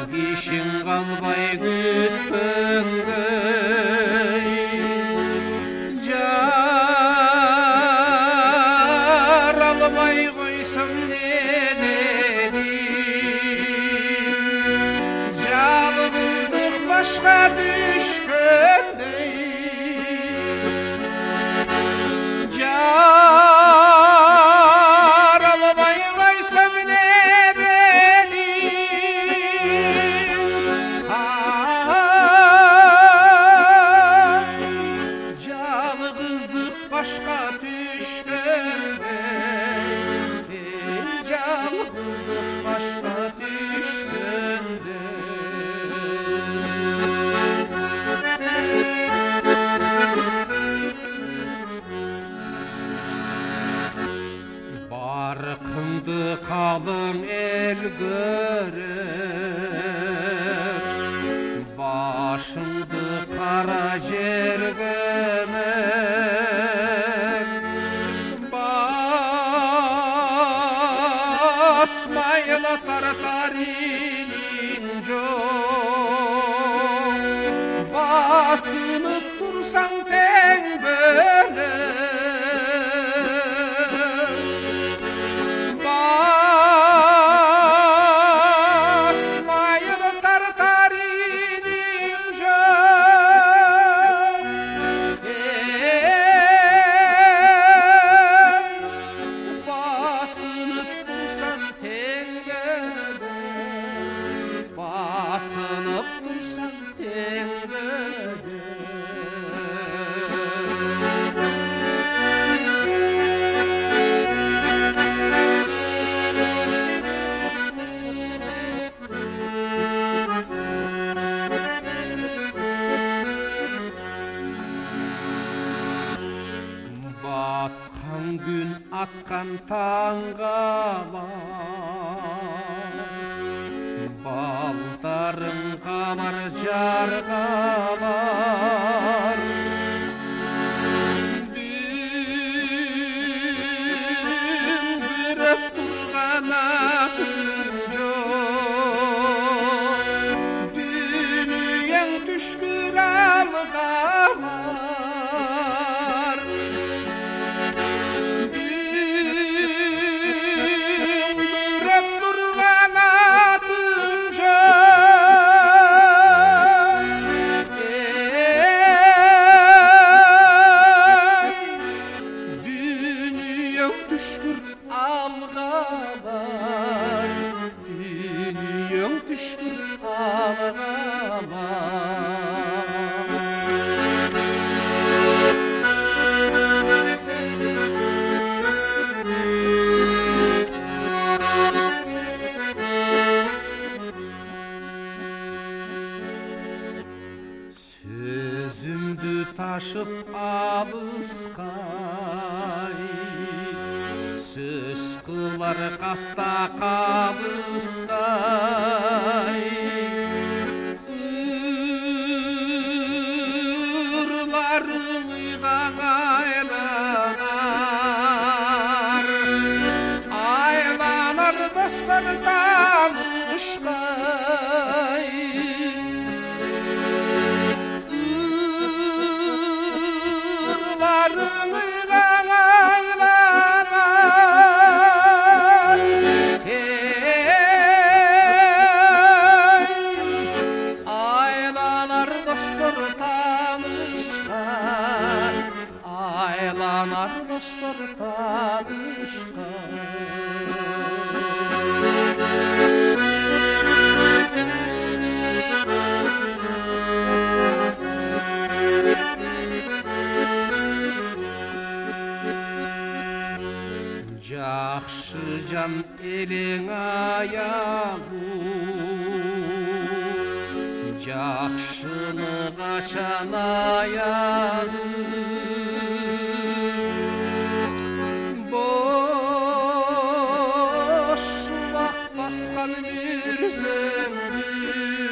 ишин қалбай күткендей жаралмай қойсам не дедім жалғыздық башқа түшкендей жаралмай қойсам не başka düşkende yalnızlık başka düşkende barkındı kalın el görüp başındı kara jer Asmayla tartarinin жоқ басынып тұрсаң тең бөліп басмайла тартарinin жоқ басынып тұрсаң басынып тұрсаң тең батқан күн атқан таңға балдарың қамар жарғалар дүңгіріп тұрған атым жоқ дүниең түшкір алғалар дүңгіріп тұрған түшкір алғалар дүниең түшкір сөзімді ташып алысқай сөз қылар қаста қалыстай ұрларың ұйған айланар достар танышқай ұрларың ұйған айланар достар танышқан жақшы жан елең аяғу жақшыны қашан аяды бос шуақ басқан мерзімді